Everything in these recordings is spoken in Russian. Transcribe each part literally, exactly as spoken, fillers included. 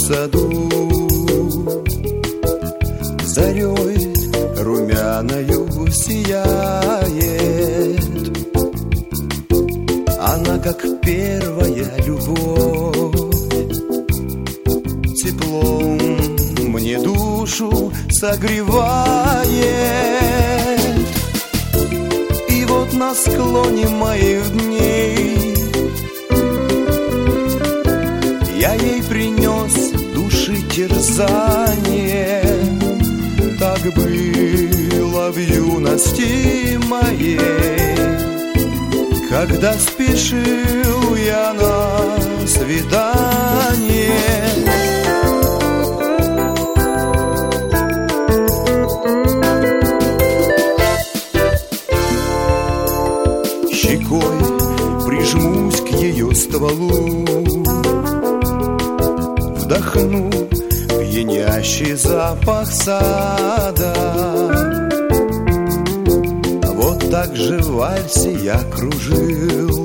саду. Зарей румяною сияет она, как первая любовь. Теплом мне душу согревает. И вот на склоне моих дней я ей принес души терзание. Так было в юности моей, когда спешил я на свидание. Щекой прижмусь к ее стволу, вдохну пьянящий запах сада. Вот так же в вальсе я кружил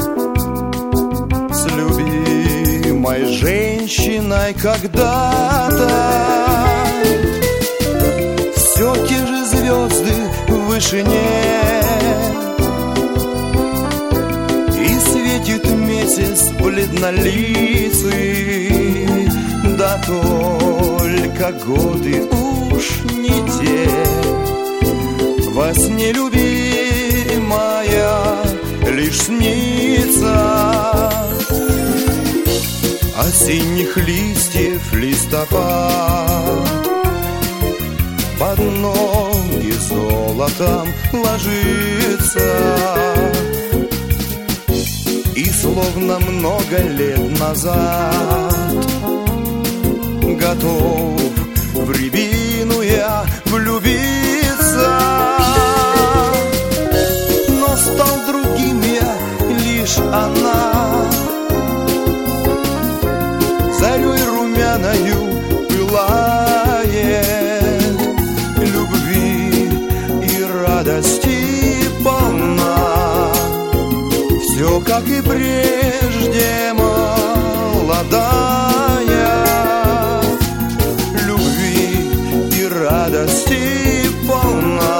с любимой женщиной когда-то. Все те же звезды в вышине, и светит месяц бледнолицый. Да только годы уж не те. Во сне любимая лишь снится. Осенних листьев листопад под ноги золотом ложится. И словно много лет назад готов в рябину я влюбиться. Но стал другим я, лишь она зарей румяною пылает. Любви и радости полна, все как и прежде молодая. Любви и радости полна,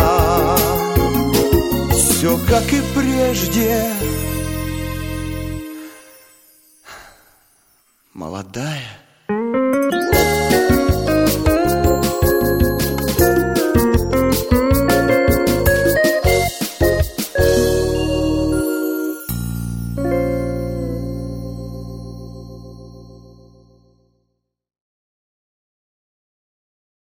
все как и прежде молодая.